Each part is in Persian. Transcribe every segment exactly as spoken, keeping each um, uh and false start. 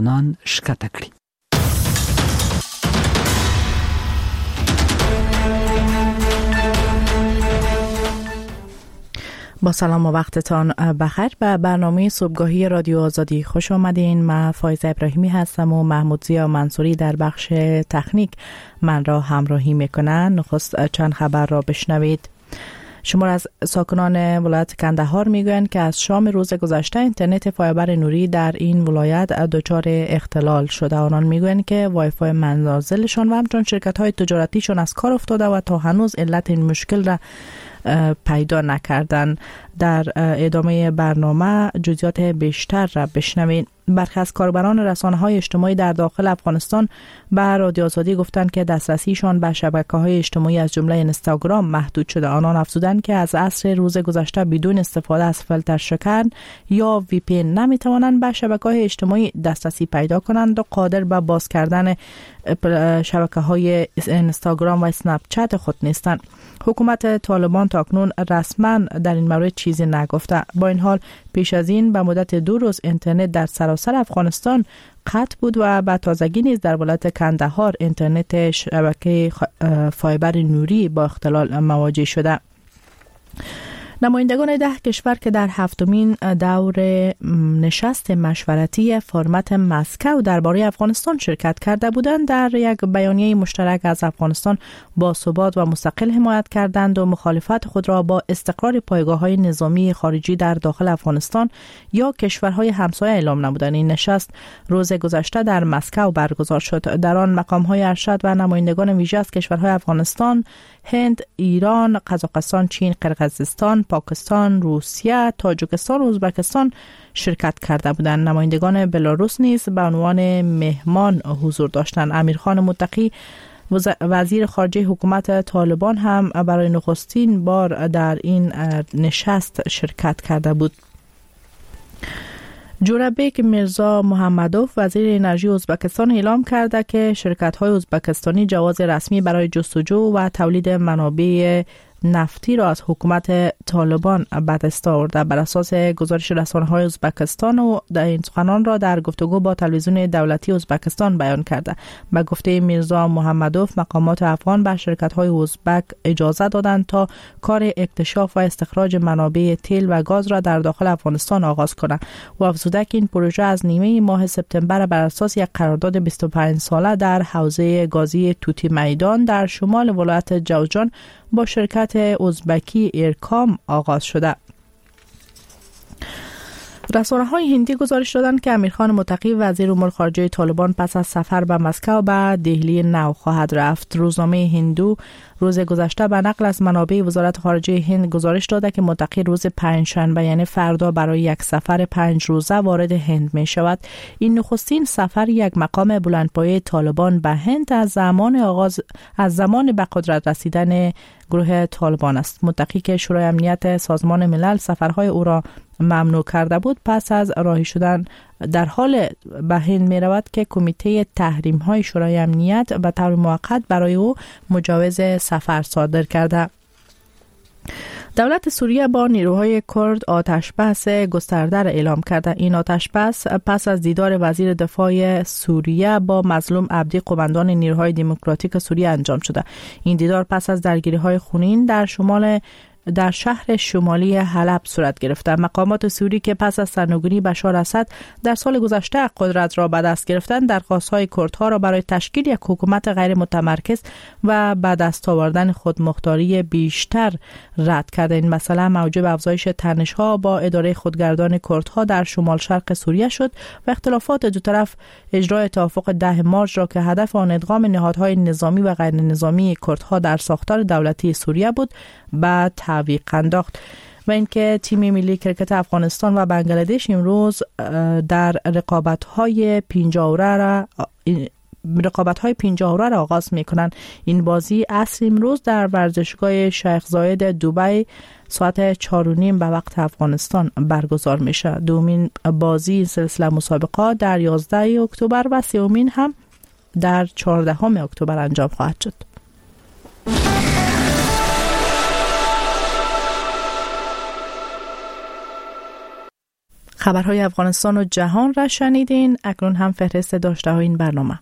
نان شکته کړي. با سلام و وقتتان بخیر. به برنامه صبحگاهی رادیو آزادی خوش آمدین. من فایزه ابراهیمی هستم و محمود ضیا منصوری در بخش تکنیک من را همراهی میکنن. نخست چند خبر را بشنوید. شمار از ساکنان ولایت کندهار میگویند که از شام روز گذشته اینترنت فایبر نوری در این ولایت دچار اختلال شده. آنان میگویند که وای فای منازلشان و همچنین شرکت‌های تجارتیشان از کار افتاده و تا هنوز علت این مشکل را پیدا نکردن. در ادامه برنامه جزئیات بیشتر را بشنوید. برخی از کاربران رسانه‌های اجتماعی در داخل افغانستان به رادیو آزادی گفتند که دسترسیشان به شبکه‌های اجتماعی از جمله اینستاگرام محدود شده. آنان افزودند که از عصر روز گذشته بدون استفاده از فیلتر شکن یا وی پی ان نمی‌توانند به شبکه‌های اجتماعی دسترسی پیدا کنند و قادر به باز کردن شبکه‌های اینستاگرام و اسنپ چت خود نیستند. حکومت طالبان تاکنون رسما در این مورد چیزی نگفته. با این حال پیش از این به مدت دو روز اینترنت در سراسر افغانستان قطع بود و به تازگی نیز در ولایت کندهار اینترنت شبکه فایبر نوری با اختلال مواجه شده. نمایندگان ده کشور که در هفتمین دور نشست مشورتی فرمت مسکو درباره افغانستان شرکت کرده بودند در یک بیانیه مشترک از افغانستان با ثبات و مستقل حمایت کردند و مخالفت خود را با استقرار پایگاه‌های نظامی خارجی در داخل افغانستان یا کشورهای همسایه اعلام نمودند. این نشست روز گذشته در مسکو برگزار شد. در آن مقام‌های ارشد و نمایندگان ویژه از کشورهای افغانستان، هند، ایران، قزاقستان، چین، قرقیزستان، پاکستان، روسیه، تاجیکستان و ازبکستان شرکت کرده بودند. نمایندگان بلاروس نیز به عنوان مهمان حضور داشتند. امیرخان متقی وزیر خارجه حکومت طالبان هم برای نخستین بار در این نشست شرکت کرده بود. جورابیک میرزا محمدوف وزیر انرژی ازبکستان اعلام کرده که شرکت‌های ازبکستانی جواز رسمی برای جستجو و تولید منابع نفتی را از حکومت طالبان به دست آورده. بر اساس گزارش رسانه‌های ازبکستان و در این سخنان را در گفتگو با تلویزیون دولتی ازبکستان بیان کرده. به گفته میرزا محمدوف مقامات افغان به شرکت‌های ازبک اجازه دادند تا کار اکتشاف و استخراج منابع تیل و گاز را در داخل افغانستان آغاز کنند. و افزوده که این پروژه از نیمه ماه سپتامبر بر اساس یک قرارداد بیست و پنج ساله در حوزه گازی توتی میدان در شمال ولایت جوزجان با شرکت ازبکی ایرکام آغاز شده. رسانه‌های هندی گزارش دادند که امیرخان متقی وزیر امور خارجه طالبان پس از سفر به مسکو به دهلی نو خواهد رفت. روزنامه هندو روز گذشته به نقل از منابع وزارت خارجه هند گزارش داده که متقی روز پنجشنبه یعنی فردا برای یک سفر پنج روزه وارد هند می شود. این نخستین سفر یک مقام بلندپایه طالبان به هند از زمان آغاز از زمان به قدرت رسیدن گروه طالبان است. متقی که شورای امنیت سازمان ملل سفرهای او را ممنوع کرده بود پس از راهی شدن در حال به هند می رود که کمیته تحریم های شورای امنیت به طور موقت برای او مجوز سفر صادر کرده. دولت سوریه با نیروهای کرد آتش بس گسترده را اعلام کرده. این آتش بس پس از دیدار وزیر دفاع سوریه با مظلوم عبدی قماندان نیروهای دموکراتیک سوریه انجام شده. این دیدار پس از درگیری‌های خونین در شمال در شهر شمالی حلب صورت گرفته. مقامات سوری که پس از سرنگونی بشار اسد در سال گذشته قدرت را به دست گرفتند، درخواست‌های کردها را برای تشکیل یک حکومت غیر متمرکز و به دست آوردن خودمختاری بیشتر رد کرده. این مسئله موجب افزایش تنش‌ها با اداره خودگردان کردها در شمال شرق سوریه شد و اختلافات دو طرف اجرای توافق ده مارس را که هدف آن ادغام نهادهای نظامی و غیر نظامی کردها در ساختار دولتی سوریه بود به تعویق انداخت. و اینکه تیم ملی کرکت افغانستان و بنگلادش امروز در رقابت‌های پنجاوره را رقابت‌های پنجاوره را آغاز می‌کنند. این بازی عصر امروز در ورزشگاه شیخ زاید دبی ساعت چهار و نیم به وقت افغانستان برگزار میشه. دومین بازی سلسله مسابقات در یازده اکتبر و سومین هم در چهاردهم اکتبر انجام خواهد شد. خبرهای افغانستان و جهان را شنیدین. اکنون هم فهرست داشته های این برنامه.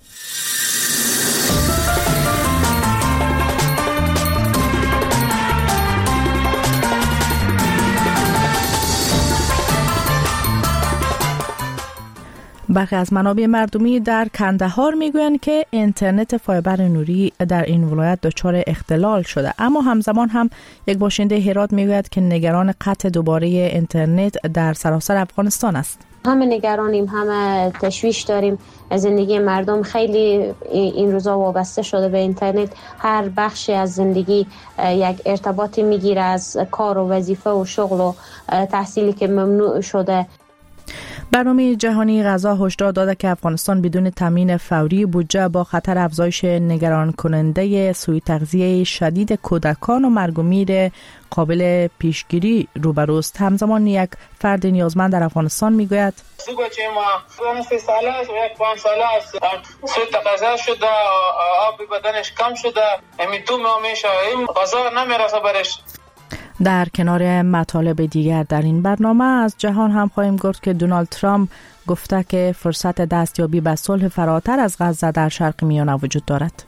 برخی از منابع مردمی در کندهار میگویند که اینترنت فایبر نوری در این ولایت دچار اختلال شده، اما همزمان هم یک باشنده هرات میگوید که نگران قطع دوباره اینترنت در سراسر افغانستان است. همه نگرانیم، همه تشویش داریم. زندگی مردم خیلی این روزا وابسته شده به اینترنت. هر بخشی از زندگی یک ارتباطی میگیره، از کار و وظیفه و شغل و تحصیلی که ممنوع شده. برنامه جهانی غذا هشدار داده که افغانستان بدون تامین فوری بودجه با خطر افزایش نگران کننده سوء تغذیه شدید کودکان و مرگ و میر قابل پیشگیری روبروست. همزمان یک فرد نیازمند در افغانستان میگوید سی بچه ما سه ساله است و یک پنج ساله است، سوء تغذیه شده، آب بدنش کم شده، همین تو میشه، این غذا نمیرسه برش. در کنار مطالب دیگر در این برنامه از جهان هم خواهیم گفت که دونالد ترامپ گفته که فرصت دستیابی به صلح فراتر از غزه در شرق میانه وجود دارد.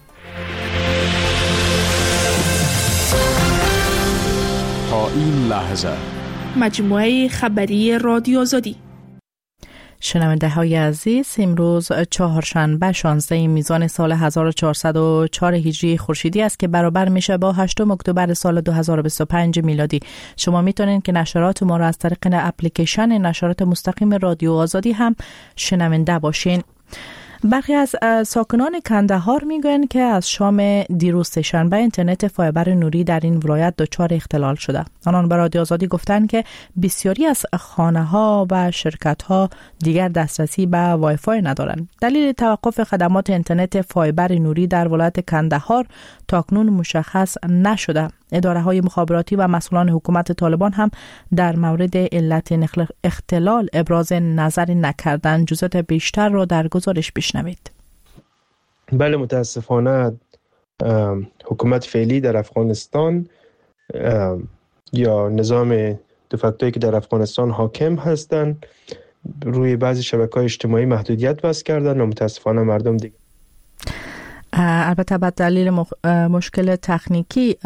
تا این لحظه مجموعه خبری رادیو آزادی. شنونده های عزیز، امروز چهارشنبه شانزده میزان سال هزار و چهارصد و چهار هجری خورشیدی است که برابر میشه با هشتم اکتبر سال دو هزار و بیست و پنج میلادی. شما میتونید که نشرات ما را از طریق اپلیکیشن نشرات مستقیم رادیو آزادی هم شنونده باشین. برخی از ساکنان کندهار میگویند که از شام دیروز سه‌شنبه اینترنت فایبر نوری در این ولایت دچار اختلال شده. آنان به رادیو آزادی گفتند که بسیاری از خانه‌ها و شرکت‌ها دیگر دسترسی به وای فای ندارند. دلیل توقف خدمات اینترنت فایبر نوری در ولایت کندهار تاکنون مشخص نشده. اداره‌های مخابراتی و مسئولان حکومت طالبان هم در مورد علت اختلال ابراز نظر نکردند. جزئیات بیشتر را در گزارش بشنوید. بله، متاسفانه حکومت فعلی در افغانستان یا نظام دفکتویی که در افغانستان حاکم هستند روی بعضی شبکه‌های اجتماعی محدودیت وضع کردند و متاسفانه مردم دیگه البته به دلیل مشکل تکنیکی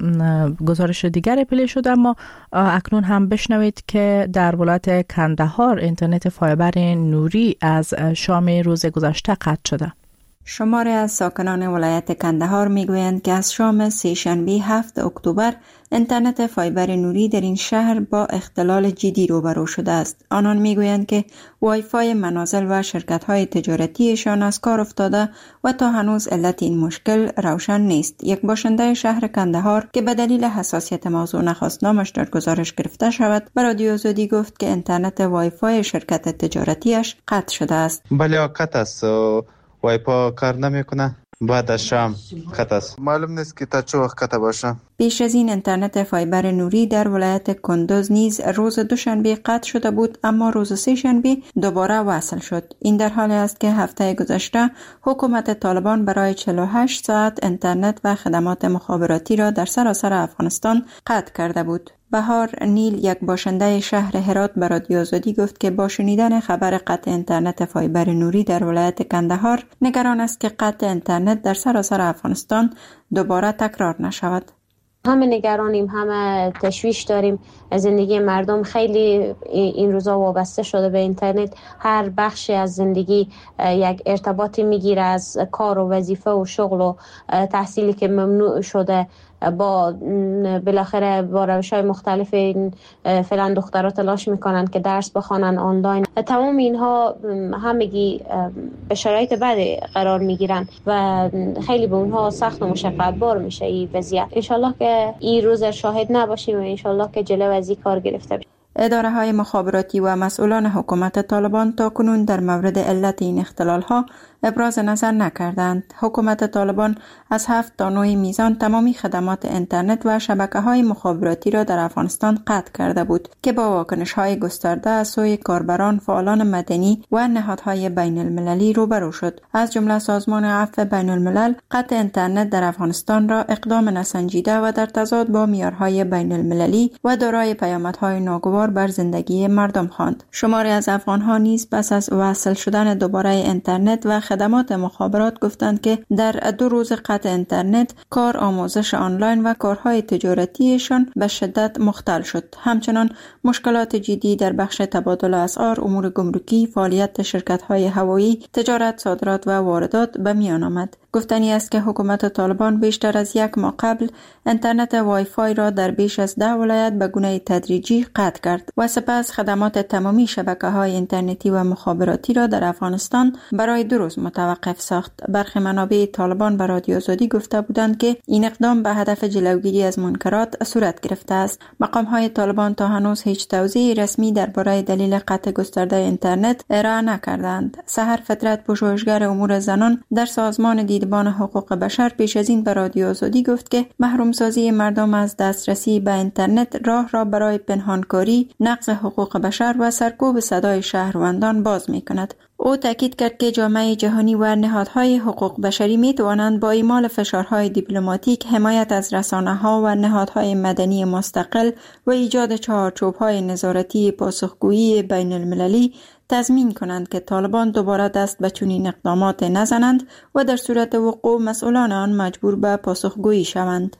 گزارش دیگر پلی شده، اما اکنون هم بشنوید که در ولایت کندهار اینترنت فایبر نوری از شام روز گذشته قطع شده. شماری از ساکنان ولایت کندهار میگویند که از شام سه‌شنبه هفتم اکتبر اینترنت فایبر نوری در این شهر با اختلال جدی روبرو شده است. آنان میگویند که وای فای منازل و شرکت‌های تجارتیشان از کار افتاده و تا هنوز علت این مشکل روشن نیست. یک باشنده شهر کندهار که به دلیل حساسیت موضوع نخواست نامش در گزارش گرفته شود، به رادیو آزادی گفت که اینترنت وای فای شرکت تجارتیش قطع شده است. بله قطع است، وایپا کار نمیکنه، بعد از شام قطع است. معلوم نیست که تا چه وقت قطع باشه. پیش از این اینترنت فایبر نوری در ولایت کندوز نیز روز دوشنبه قطع شده بود، اما روز سه‌شنبه دوباره وصل شد. این در حالی است که هفته گذشته حکومت طالبان برای چهل و هشت ساعت اینترنت و خدمات مخابراتی را در سراسر افغانستان قطع کرده بود. بهار نیل، یک باشنده شهر هرات، به رادیو آزادی گفت که با شنیدن خبر قطع اینترنت فایبر نوری در ولایت کندهار نگران است که قطع اینترنت در سراسر افغانستان دوباره تکرار نشود. همه نگرانیم، همه تشویش داریم. زندگی مردم خیلی این روزا وابسته شده به اینترنت. هر بخشی از زندگی یک ارتباطی میگیره، از کار و وظیفه و شغل و تحصیلی که ممنوع شده. با بالاخره با روش‌های مختلف این فعلا دخترها تلاش میکنن که درس بخوانن آنلاین. تمام اینها همگی به شرایط بدی قرار میگیرن و خیلی به اونها سخت و مشقت بار میشه این وضعیت. انشالله که این روز شاهد نباشیم و انشالله که جلو از این کار گرفته بشه. اداره های مخابراتی و مسئولان حکومت طالبان تا کنون در مورد علت این اختلال ها ابراز نظر نکردند. حکومت طالبان از هفت تا نه میزان تمامی خدمات اینترنت و شبکه های مخابراتی را در افغانستان قطع کرده بود که با واکنش های گسترده از سوی کاربران، فعالان مدنی و نهادهای بین المللی روبرو شد. از جمله سازمان عفو بین الملل قطع اینترنت در افغانستان را اقدام نسنجیده و در تضاد با معیارهای بین المللی و دارای پیامدهای ناگوار ناگوار بر زندگی مردم خواند. شماری از افغان‌ها نیز پس از وصل شدن دوباره اینترنت و خدمات مخابرات گفتند که در دو روز قطع اینترنت کار، آموزش آنلاین و کارهای تجارتیشان به شدت مختل شد. همچنان مشکلات جدی در بخش تبادل اسعار، امور گمرکی، فعالیت شرکت‌های هوایی، تجارت، صادرات و واردات به میان آمد. گفتنی است که حکومت طالبان بیشتر از یک ماه قبل اینترنت وای فای را در بیش از ده ولایت به گونه تدریجی قطع کرد و سپس خدمات تمامی شبکه‌های اینترنتی و مخابراتی را در افغانستان برای دو روز متوقف ساخت. برخی منابع طالبان به رادیو آزادی گفته بودند که این اقدام به هدف جلوگیری از منکرات صورت گرفته است. مقام‌های طالبان تا هنوز هیچ توضیح رسمی درباره دلیل قطع گسترده اینترنت ارائه نکردند. سحر فطرت، پژوهشگر امور زنان در سازمان دیدبان حقوق بشر، پیش از این به رادیو آزادی گفت که محرومسازی مردم از دسترسی به اینترنت راه را برای پنهانکاری، نقض حقوق بشر و سرکوب صدای شهروندان باز می‌کند. او تاکید کرد که جامعه جهانی و نهادهای حقوق بشری می توانند با اعمال فشارهای دیپلماتیک، حمایت از رسانه‌ها و نهادهای مدنی مستقل و ایجاد چهارچوب‌های نظارتی پاسخگویی بین المللی تضمین کنند که طالبان دوباره دست به چنین اقدامات نزنند و در صورت وقوع مسئولان آن مجبور به پاسخگویی شوند.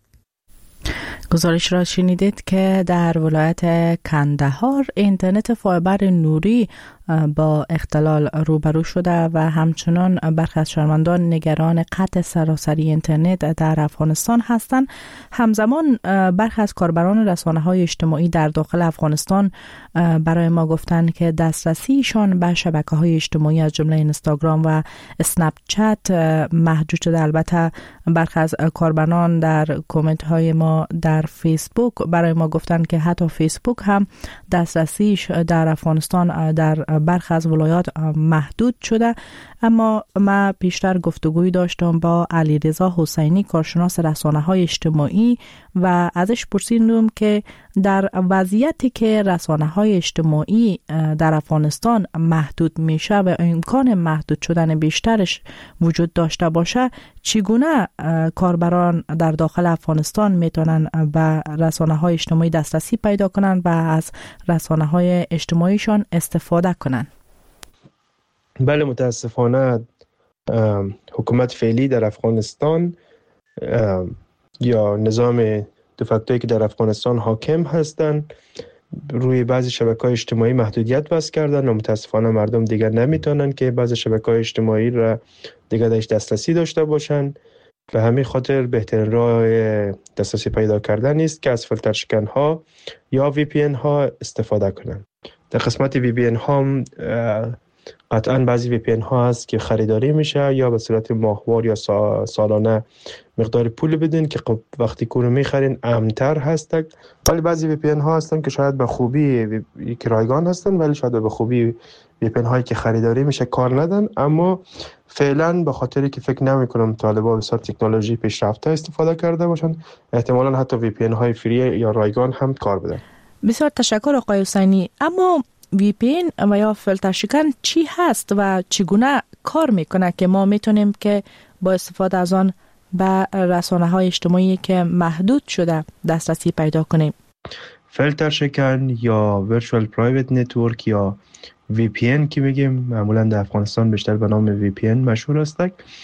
گزارش را شنیدید که در ولایت کندهار اینترنت فایبر نوری با اختلال روبرو شده و همچنان برخی از شهروندان نگران قطع سراسری اینترنت در افغانستان هستند. همزمان برخی از کاربران رسانه‌های اجتماعی در داخل افغانستان برای ما گفتند که دسترسیشان به شبکه‌های اجتماعی از جمله اینستاگرام و اسنپ چت محدود شده. البته برخی از کاربران در کامنت‌های ما در فیسبوک برای ما گفتند که حتی فیسبوک هم دسترسیش در افغانستان در برخی از ولایات محدود شده. اما ما پیشتر گفتگوی داشتم با علیرضا حسینی، کارشناس رسانه‌های اجتماعی، و ازش پرسیدم که در وضعیتی که رسانه‌های اجتماعی در افغانستان محدود میشه و امکان محدود شدن بیشترش وجود داشته باشه، چگونه کاربران در داخل افغانستان میتونن به رسانه‌های اجتماعی دسترسی پیدا کنن و از رسانه‌های اجتماعیشان استفاده کنن؟ بله، متاسفانه حکومت فعلی در افغانستان یا نظام دفکتایی که در افغانستان حاکم هستند روی بعضی شبکه‌های اجتماعی محدودیت وضع کردن و متاسفانه مردم دیگر نمیتونن که بعضی شبکه‌های اجتماعی را دیگر داشت دسترسی داشته باشن. به همین خاطر بهترین راه دسترسی پیدا کردن است که از فیلتر شکن ها یا وی پی ان ها استفاده کنن. در قسمت وی پی ان ها قطعا بعضی وی پی ان ها هست که خریداری میشه یا به صورت ماهوار یا سالانه مقدار پول بدین که وقتی کورو میخرین امن‌تر هستن. ولی بعضی وی پی ان ها هستن که شاید به خوبی یک رایگان هستن ولی شاید به خوبی وی پی ان هایی که خریداری میشه کار ندن. اما فعلا به خاطری که فکر نمی کنم طالبان بسیار تکنولوژی پیشرفته استفاده کرده باشن، احتمالاً حتی وی پی ان های فری یا رایگان هم کار بدن. بسیار تشکر آقای حسینی. اما وی پی ان و یا فیلتر شکن چی هست و چگونه کار میکنه که ما میتونیم که با استفاده از آن به رسانه‌های اجتماعی که محدود شده دسترسی پیدا کنیم؟ فیلتر شکن یا ورچوال پرایوت نتورک یا وی پی ان که میگیم، معمولا در افغانستان بیشتر به نام وی پی ان مشهور است،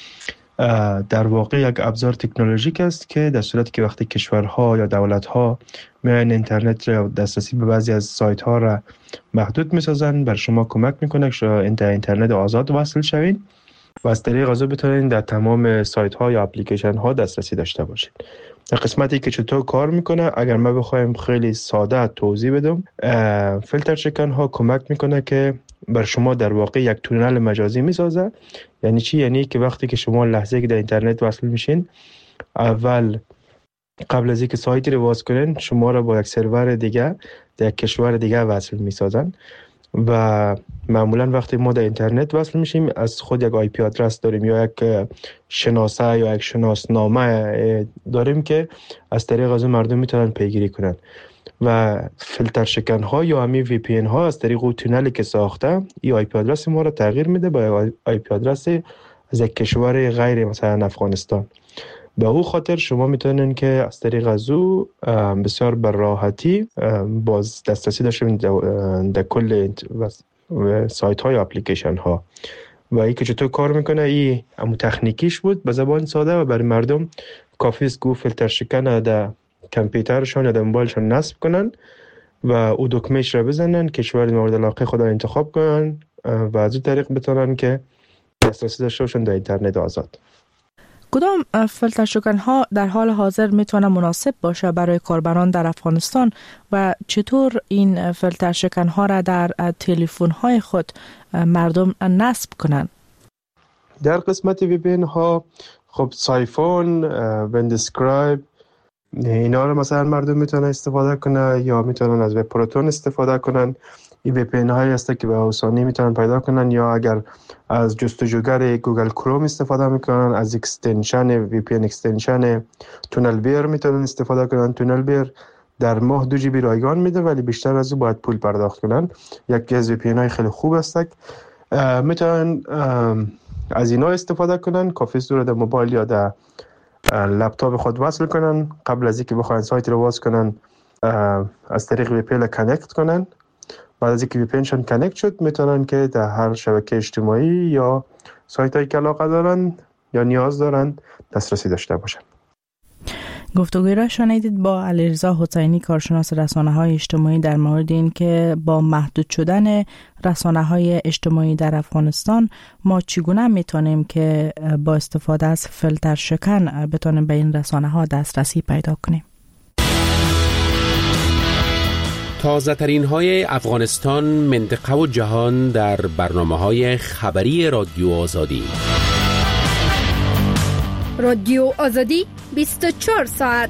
در واقع یک ابزار تکنولوژیک است که در صورتی که وقتی کشورها یا دولت‌ها میان اینترنت را دسترسی به بعضی از سایت ها را محدود میسازن، بر شما کمک میکنه که شما اینترنت آزاد وصل شوین و از طریق آزاد بتونین در تمام سایت ها یا اپلیکیشن ها دسترسی داشته باشین. در قسمتی که چطور کار میکنه، اگر ما بخوایم خیلی ساده توضیح بدم، فیلتر شکن ها کمک میکنه که بر شما در واقع یک تونل مجازی میسازه. یعنی چی؟ یعنی که وقتی که شما لحظه که در اینترنت وصل میشین، اول قبل از اینکه سایتی رو باز کنین شما را با یک سرور دیگه در یک کشور دیگه وصل میسازن و معمولا وقتی ما در اینترنت وصل میشیم از خود یک آی پی آدرس داریم یا یک شناسه یا یک شناسنامه داریم که از طریق از مردم میتونن پیگیری کنن و فیلتر شکن ها یا همین وی پی ان ها از طریق اون تونلی که ساخته این آی پی آدرس ما رو تغییر میده با آی پی آدرس از یک کشور غیر مثلا افغانستان به او خاطر شما میتونین که از طریق از او بسیار بر راحتی باز دسترسی داشته باشین در کل سایت های اپلیکیشن ها. و ای که چطور کار میکنه، ای امو تکنیکیش بود به زبان ساده و برای مردم کافی است که فیلتر شکن در کامپیوترشان یا در موبایلشان نصب کنن و او دکمهش را بزنن، کشور مورد علاقه خود را انتخاب کنن و از این طریق بتونن که دسترسی داشته باشن در اینترنت آزاد. کدام فیلتر شکن ها در حال حاضر میتونه مناسب باشه برای کاربران در افغانستان و چطور این فیلتر شکن ها را در تلفن های خود مردم نصب کنن؟ در قسمت وی پی ان ها خب سایفون، ویندسکرایب، اینا رو مثلا مردم میتونن استفاده کنن یا میتونن از وب پروتون استفاده کنن. این وی پی ان هایی هست که به آسانی میتونن پیدا کنن، یا اگر از جستجوگر گوگل کروم استفاده میکنن از اکستنشن وی پی ان اکستنشن تونل بیر میتونن استفاده کنن. تونل بیر در ماه دو جی بی رایگان میده ولی بیشتر از او باید پول پرداخت کنن. یکی از وی پی ان های خیلی خوب است، میتونن از اینا استفاده کنن. کافی است رو در موبایل یا در لپتاپ خود وصل کنن، قبل از اینکه بخواین سایت رو باز کنن از طریق وی پی ان کانکت کنن. بعد از اینکه وی پی انشون کانکت شد میتونن که در هر شبکه اجتماعی یا سایت هایی که علاقه دارن یا نیاز دارن دسترسی داشته باشن. گفتگوی را شنیدید با علیرضا حسینی، کارشناس رسانه‌های اجتماعی، در مورد این که با محدود شدن رسانه‌های اجتماعی در افغانستان ما چگونه میتونیم که با استفاده از فیلتر شکن بتونیم به این رسانه‌ها دسترسی پیدا کنیم. تازه ترین های افغانستان، منطقه و جهان در برنامه های خبری رادیو آزادی. رادیو آزادی بیست و چهار ساعت.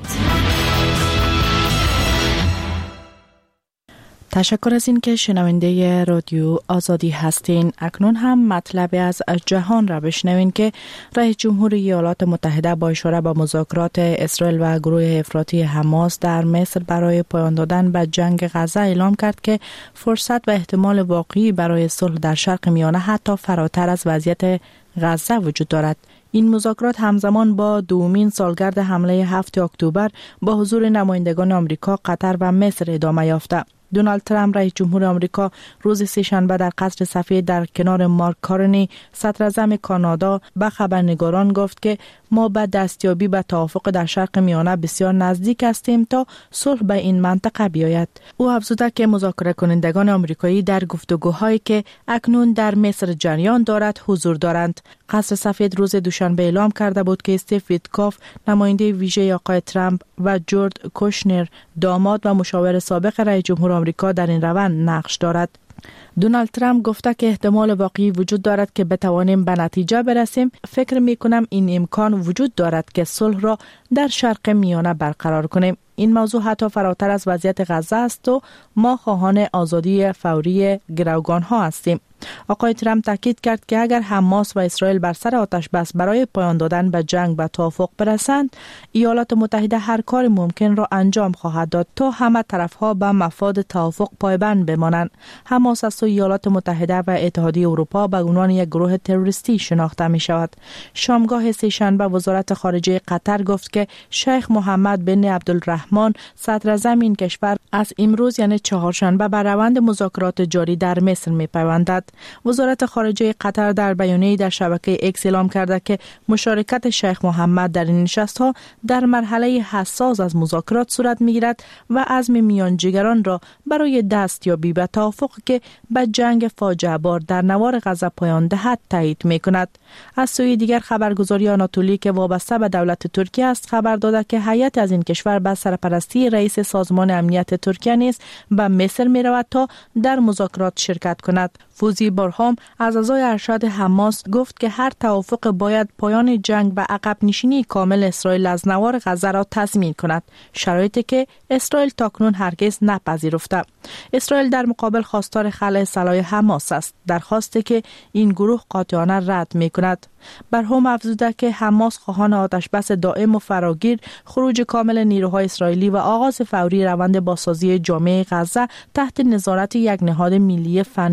تشکر از این که شنونده رادیو آزادی هستین. اکنون هم مطلب از جهان را بشنوین که رئیس جمهور ایالات متحده با اشاره به مذاکرات اسرائیل و گروه افراطی حماس در مصر برای پایان دادن به جنگ غزه اعلام کرد که فرصت و احتمال واقعی برای صلح در شرق میانه حتی فراتر از وضعیت غزه وجود دارد. این مذاکرات همزمان با دومین سالگرد حمله هفتم اکتبر با حضور نمایندگان آمریکا، قطر و مصر ادامه یافته. دونالد ترامپ رئیس جمهور آمریکا روز سه‌شنبه در قصر سفید در کنار مارک کارنی صدراعظم کانادا به خبرنگاران گفت که ما به دستیابی به توافق در شرق میانه بسیار نزدیک هستیم تا صلح به این منطقه بیاید. او افزوده که مذاکره کنندگان آمریکایی در گفتگوهایی که اکنون در مصر جریان دارد حضور دارند. قصر سفید روز دوشنبه اعلام کرده بود که استیو ویتکاف، نماینده ویژه آقای ترامپ، و جورج کوشنر، داماد و مشاور سابق رئیس جمهور آمریکا در این روند نقش دارد. دونالد ترامپ گفته که احتمال واقعی وجود دارد که بتوانیم به نتیجه برسیم. فکر می کنم این امکان وجود دارد که صلح را در شرق میانه برقرار کنیم. این موضوع حتی فراتر از وضعیت غزه است و ما خواهان آزادی فوری گروگان ها هستیم. آقای ترامپ تاکید کرد که اگر حماس و اسرائیل بر سر آتش بس برای پایان دادن به جنگ به توافق برسند، ایالات متحده هر کار ممکن را انجام خواهد داد تا همه طرفها به مفاد توافق پایبند بمانند. حماس از سوی ایالات متحده و اتحادیه اروپا به عنوان یک گروه تروریستی شناخته می شود. شامگاه سه‌شنبه وزارت خارجه قطر گفت که شیخ محمد بن عبدالرحمن، صدراعظم این کشور، از امروز یعنی چهارشنبه به روند مذاکرات جاری در مصر می پیوندد. وزارت خارجه قطر در بیانیه‌ای در شبکه ایکس اعلام کرده که مشارکت شیخ محمد در این نشست‌ها در مرحله حساس از مذاکرات صورت می‌گیرد و عزم میانجیگران را برای دستیابی به توافق که به جنگ فاجعه بار در نوار غزه پایان دهد تایید می‌کند. از سوی دیگر خبرگزاری آناتولی که وابسته به دولت ترکیه است خبر داده که هیئت از این کشور به سرپرستی رئیس سازمان امنیت ترکیه نیز به مصر می‌رود تا در مذاکرات شرکت کند. فوزی برهام از اعضای ارشد حماس گفت که هر توافق باید پایان جنگ و عقب نشینی کامل اسرائیل از نوار غزه را تضمین کند، شرایطی که اسرائیل تاکنون هرگز نپذیرفته. اسرائیل در مقابل خواستار خلع سلاح حماس است، درخواستی که این گروه قاطعانه رد می‌کند. برهم افزوده که حماس خواهان آتشبس دائم و فراگیر، خروج کامل نیروهای اسرائیلی و آغاز فوری روند بازسازی جامعه غزه تحت نظارت یک نهاد ملی فنی و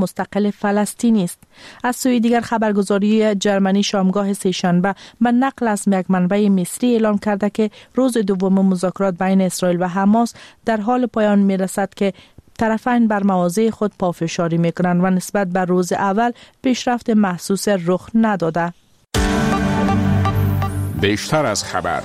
مستقل فلسطینی است. از سوی دیگر خبرگزاری جرمنی شامگاه سه‌شنبه به نقل از یک منبع مصری اعلام کرده که روز دوم مذاکرات بین اسرائیل و حماس در حال پایان می‌رسد که طرفین بر مواضع خود پافشاری می‌کنند و نسبت به روز اول پیشرفت محسوس رخ نداده. بیشتر از خبر.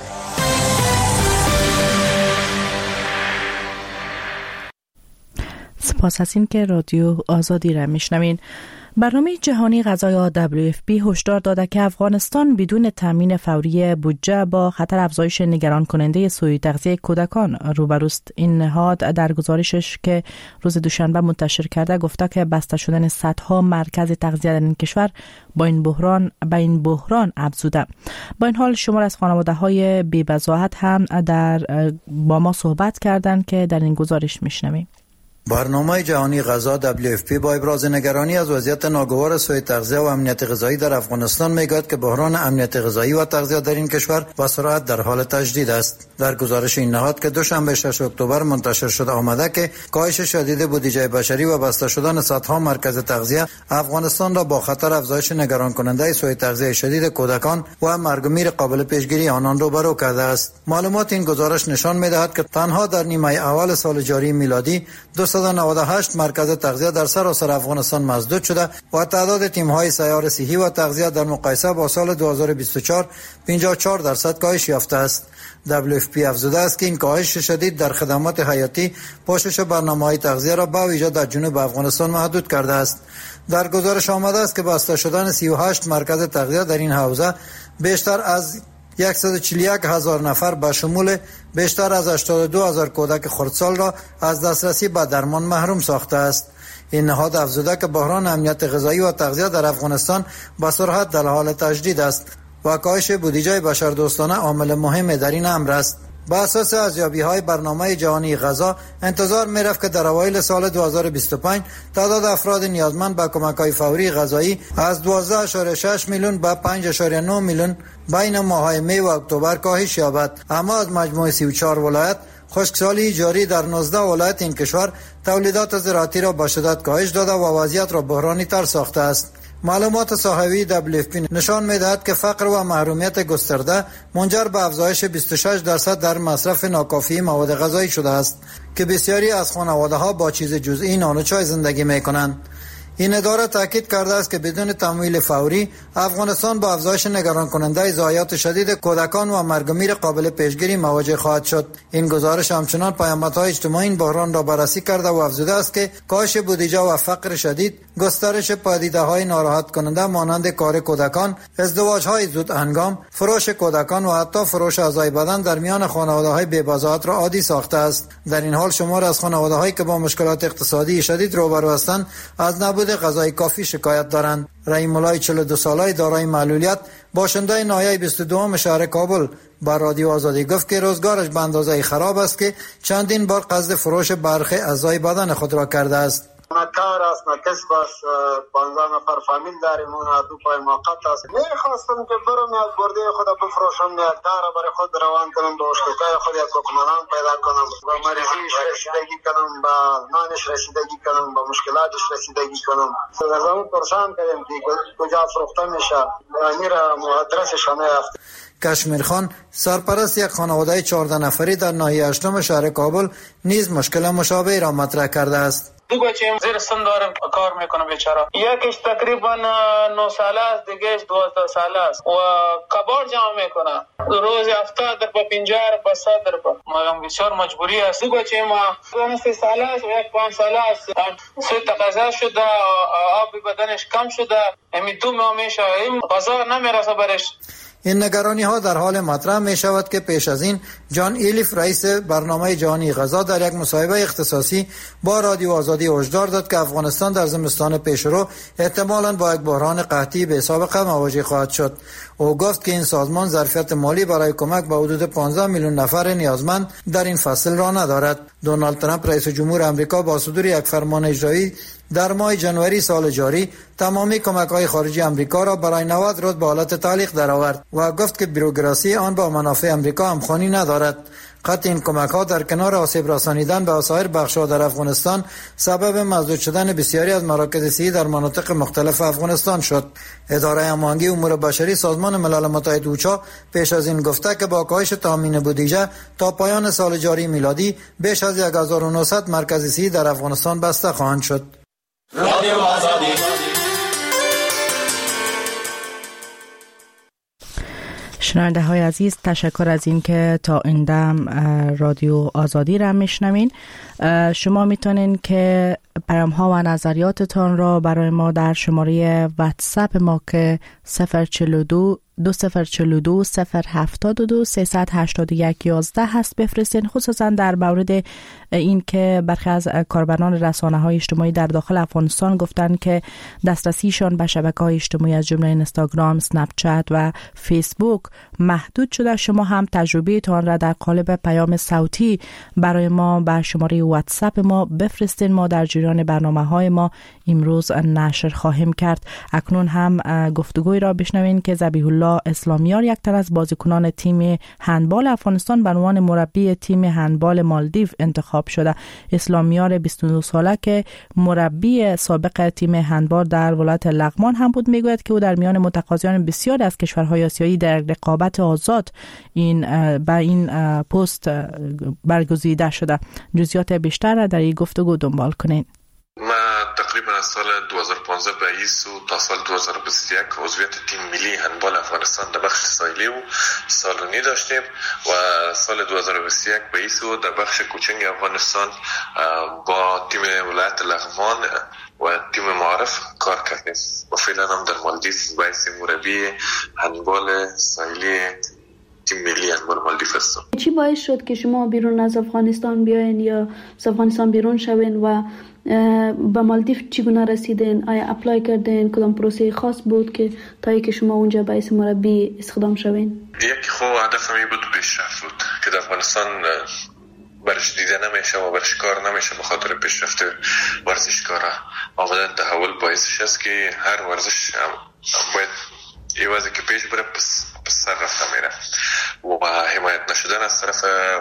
سپاس از این که رادیو آزادی را میشنوین. برنامه جهانی غذای دبلیو اف پی هشدار داده که افغانستان بدون تامین فوری بودجه با خطر افزایش نگران کننده سوء تغذیه کودکان روبروست. این نهاد در گزارشش که روز دوشنبه منتشر کرده گفته که بسته شدن صدها مرکز تغذیه در این کشور با این بحران با این بحران افزوده. با این حال شمار از خانواده‌های بی‌بضاعت هم در با ما صحبت کردند که در این گزارش میشنویم. برنامه جهانی غذا دبلیو اف پی با ابراز نگرانی از وضعیت ناگوار سوء تغذیه و امنیت غذایی در افغانستان میگوید که بحران امنیت غذایی و تغذیه در این کشور با سرعت در حال تجدید است. در گزارش این نهاد که دوشنبه ششم اکتبر منتشر شده آمده که کاهش شدید بودجه بشری و بسته شدن صدها مرکز تغذیه افغانستان را با خطر افزایش نگران کننده سوء تغذیه شدید کودکان و مرگ و میر قابل پیشگیری آنان روبرو کرده است. معلومات این گزارش نشان می‌دهد که تنها در نیمه اول سال جاری میلادی دویست و نود و هشت مرکز تغذیه در سراسر افغانستان مسدود شده و تعداد تیم‌های سیار صحی و تغذیه در مقایسه با سال دو هزار و بیست و چهار پنجاه و چهار درصد کاهش یافته است. دبلیو اف پی افزوده است که این کاهش شدید در خدمات حیاتی پوشش برنامه‌های تغذیه را با ویژه در جنوب افغانستان محدود کرده است. در گزارش آمده است که بسته شدن سی و هشت مرکز تغذیه در این حوزه بیشتر از صد و چهل و یک هزار نفر به شمول بیشتر از هشتاد و دو هزار کودک خردسال را از دسترسی به درمان محروم ساخته است. این نهاد افزوده که بحران امنیت غذایی و تغذیه در افغانستان به سرعت در حال تجدید است و کاهش بودجه بشردوستانه عامل مهم در این امر است. با اساس ارزیابی‌های برنامه جهانی غذا انتظار می‌رفت که در اوایل سال دو هزار و بیست و پنج تعداد افراد نیازمند به کمک‌های فوری غذایی از دوازده ممیز شش میلیون به پنج ممیز نه میلیون بین ماه‌های می و اکتبر کاهش یابد. اما از مجموع سی و چهار ولایت خشکسالی جاری در نوزده ولایت این کشور تولیدات زراعتی را به شدت کاهش داده و وضعیت را بحرانی تر ساخته است. معلومات صحوی دبلیو اف پی نشان می‌دهد که فقر و محرومیت گسترده منجر به افزایش بیست و شش درصد در مصرف ناکافی مواد غذایی شده است که بسیاری از خانواده‌ها با چیز جزئی نان و چای زندگی می‌کنند. این اداره تاکید کرده است که بدون تمویل فوری افغانستان با افزایش نگران کننده ضایعات شدید کودکان و مرگ و میر قابل پیشگیری مواجه خواهد شد. این گزارش همچنان پیامدهای اجتماعی این بحران را بررسی کرده و افزوده است که کاهش بودجه و فقر شدید، گسترش پدیده‌های ناراحت کننده مانند کار کودکان، ازدواج‌های زود هنگام، فروش کودکان و حتی فروش اعضای بدن در میان خانواده‌های بی‌بضاعت را عادی ساخته است. در این حال شمار از خانواده‌هایی که با مشکلات اقتصادی شدید روبرو هستند از نبود غذای کافی شکایت دارند. رحیم الله چهل و دو ساله دارای معلولیت باشنده ناحیه بیست و دو شهر کابل با رادیو آزادی گفت که روزگارش به اندازه خراب است که چندین بار قصد فروش برخی اعضای بدن خود را کرده است. نه کار است نه کسب است، پانزده نفر فامیل داریم، اون دو پای موقت است. میخواستم که برم یک برده خود بفروشم، یک کار برای خود روان کنم، به اشتکای خود یک حکمران پیدا کنم، به مریضیش رسیدگی کنم، به نانش رسیدگی کنم، به مشکلاتش رسیدگی کنم. از اون پرسان کردم که کجا فروخته میشه، میره آدرسش نیافت. کشمیر خان سرپرست یک خانواده چهارده نفری در ناحیه هشتم شهر کابل نیز مشکل مشابه را مطرح کرده است. دو بچه زیر سن دارم کار میکنه بیچاره، یکیش تقریبا نه ساله است، دیگهش دوازده ساله است و کبار جمع میکنه روز هفتاد دربا پنجاه دربا صد دربا. ما بسیار مجبوری است. دو بچه ما دو سه ساله است و یک پنج ساله است، سوء تغذیه شده، آب بدنش کم شده، همین دو ماه میشه این غذا نمیرسه برش. این نگرانی ها در حال مطرح می شود که پیش از این جان ایلیف رئیس برنامه جهانی غذا در یک مصاحبه اختصاصی با رادیو آزادی هشدار داد که افغانستان در زمستان پیشرو احتمالاً با یک بحران قحطی به سابقه مواجه خواهد شد. او گفت که این سازمان ظرفیت مالی برای کمک به حدود پانزده میلیون نفر نیازمند در این فصل را ندارد. دونالد ترامپ رئیس جمهور آمریکا با صدور یک فرمان اجرایی در ماه ژانویه سال جاری تمامی کمک‌های خارجی آمریکا را برای نود روز به حالت تعلیق درآورد و گفت که بوروکراسی آن با منافع آمریکا همخوانی ندارد. قطع این کمک ها در کنار آسیب رسانیدن به سایر بخش ها در افغانستان سبب مسدود شدن بسیاری از مراکز صحی در مناطق مختلف افغانستان شد. اداره هماهنگی امور بشری سازمان ملل متحد اوچا پیش از این گفته که با کاهش تامین بودجه تا پایان سال جاری میلادی بیش از یک هزار و نهصد مرکز صحی در افغانستان بسته خواهند شد. رادیو آزادی. شنونده های عزیز، تشکر از این که تا این دم رادیو آزادی را میشنوین. شما میتونین که پیام ها و نظریاتتان را برای ما در شماره واتساپ ما که صفر چهل و دو دو صفر چهل و دو صفر هفتاد و دو سیصد و هشتاد و یک یازده هست بفرستین، خصوصا در مورد این که برخی از کاربران رسانه های اجتماعی در داخل افغانستان گفتن که دسترسیشان به شبکه های اجتماعی از جمله اینستاگرام، اسنپ چت و فیسبوک محدود شده. شما هم تجربه تان را در قالب پیام صوتی برای ما بر شماره واتساپ ما بفرستین. ما در جریان برنامه های ما امروز نشر خواهیم کرد. اکنون هم گفتگوی را بشنوین که ذبیح الله اسلامیار، یک تن از بازیکنان تیم هندبال افغانستان، به عنوان مربی تیم هندبال مالدیو انتخاب شده. اسلامیار بیست و دو ساله که مربی سابق تیم هندبال در ولایت لغمان هم بود، میگوید که او در میان متقاضیان بسیار از کشورهای آسیایی در رقابت آزاد این با این پست برگزیده شده. جزئیات بیشتر را در این گفتگو دنبال کنین. ما تقریبا از سال دو هزار و پانزده به ایسو تا سال دو هزار و بیست و یک عضویت تیم ملی هندبال افغانستان در بخش ساحلی و سالونی داشتیم و سال دو هزار و بیست و یک به ایسو در بخش کوچنگ افغانستان با تیم ولایت لغمان و تیم معارف کار کردیم و فعلا هم در مالدیو باعث مربی هندبال ساحلی تیم ملی هندبال مالدیو هستم. چی باعث شد که شما بیرون از افغانستان بیاین یا از افغانستان بیرون شوین و به مالدیو چگونه رسیدین؟ آیا اپلای کردین؟ کدام پروسه خاص بود که تا ای که شما اونجا باعث مربی استخدام شوین؟ یکی خو هدف می بود پیشرفت بود که در افغانستان برش دیده نمیشه و برش کار نمیشه به خاطر پیشرفت ورزشکارا. آمدن تحول باعثش است که هر ورزش باید ایوازی که پیش بره پس, پس سر رفته میره و حمایت نشدن از طرف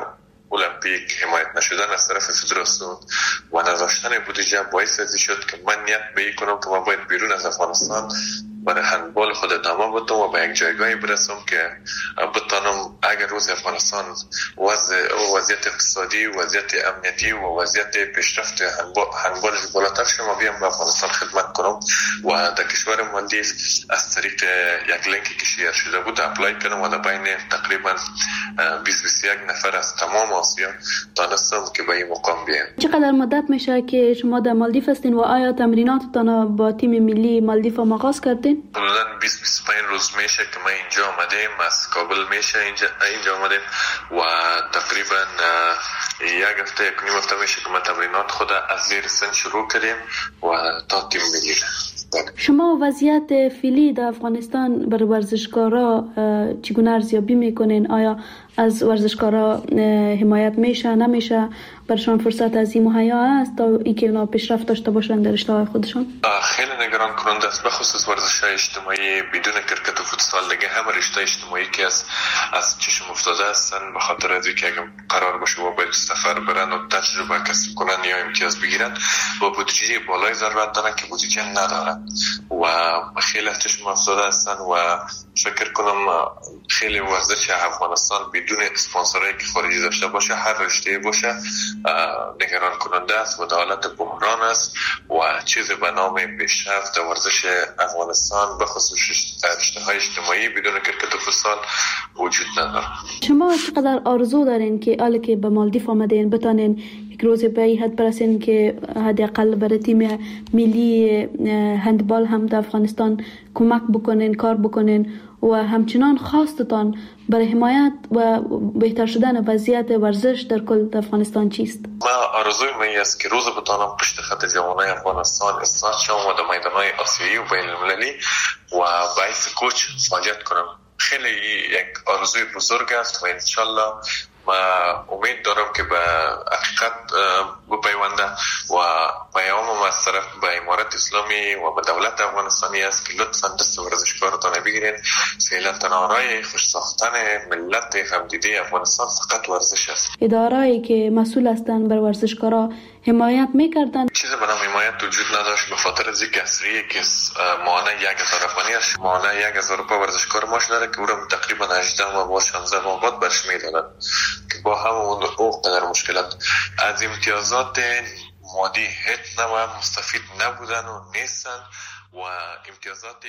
المپیک، حمایت نشدن از طرف فدراسیون و نداشتن بودجه باعث ازی شد که من نیت به این کنم که من باید بیرون از افغانستان برای هندبال خود ادامه بدم و به یک جایگاهی برسم که بتانم اگر روز افغانستان وضع وضعیت اقتصادی، وضعیت امنیتی و وضعیت پیشرفت هندبال بالاتر شما بیام به افغانستان خدمت کنم و در کشور مالدیو از طریق یک لینکی که شیر شده بود اپلای کردم و در بین تقریبا بیست بیست و یک نفر از تمام آسیا دانستم که به این مقام بیام. چقدر مدت میشه که شما در مالدیو هستین و آیا تمریناتتان با تیم ملی مالدیو آغاز کردین؟ حدوداً بیست بیست و پنج روز میشه که ما اینجا آمدیم، از کابل میشه اینجا اینجا آمدیم و تقریبا یک هفته یک نیم هفته میشه که ما تمرینات خود از زیر سن شروع کردیم و تا تیم ملی. شما وضعیت فعلی در افغانستان برای ورزشکارا چگونه ارزیابی میکنین؟ آیا از ورزشکارا حمایت میشه نمیشه؟ برشان فرصت از این مهیا است تا اینکه اونا پیشرفت داشته باشن در رشته خودشان؟ خیلی نگران کننده است، به خصوص ورزش اجتماعی بدون کرکت و فوتسال دیگه همه رشته اجتماعی که از از چشم افتاده هستن به خاطر از اینکه اگه قرار باشه و باید سفر برن و تجربه کسب کنن یا امتیاز بگیرن با بودجه بالای ضرورت دارن که بودجه ندارن و خیلی از چشم افتاده هستن و فکر کنم خیلی ورزش افغانستان بدون اسپانسرایی که خارجی داشته باشه هر رشته باشه نگران کننده است و در حالت بحران است و چیزی به نام پیشرفت ورزش افغانستان به خصوص رشته‌های اجتماعی بدون کرکت و فوتسال وجود نداره. شما چقدر آرزو دارین که حالا که به مالدیو آمدین بتانین یک روز به این حد برسین که حداقل برای تیم ملی هندبال هم در افغانستان کمک بکنین، کار بکنین و همچنان خواستتان برای حمایت و بهتر شدن وضعیت ورزش در کل افغانستان چیست؟ ما آرزوی من است که روز بتانم پشت خط جوانای افغانستان استاد شوم و در میدانهای آسیایی و بین المللی و باعث کوچ فعالیت کنم. خیلی یک آرزوی بزرگ است و انشالله ما امید دارم که به حقیقت بپیونده و پیام ما از طرف به امارت اسلامی و به دولت افغانستانی است که لطفاً دست ورزشکارتان بگیرید. فعلا تنها راه خوش ساختن ملت همدیده افغانستان فقط ورزش است. اداره‌ای که مسئول هستند بر ورزشکارا حمایت میکردن. چیزی به نام حمایت وجود نداشت به خاطر از اینکه اصریه که مانع یک هزار افغانی است. مانع یک هزار روپیه ورزشکار ماش داره که او را تقریبا هجده ماه با شانزده ماه بعد برش میدادن که با همون او قدر مشکلات از امتیازات مادی هیچ نوع مستفید نبودن و نیستن و امتیازات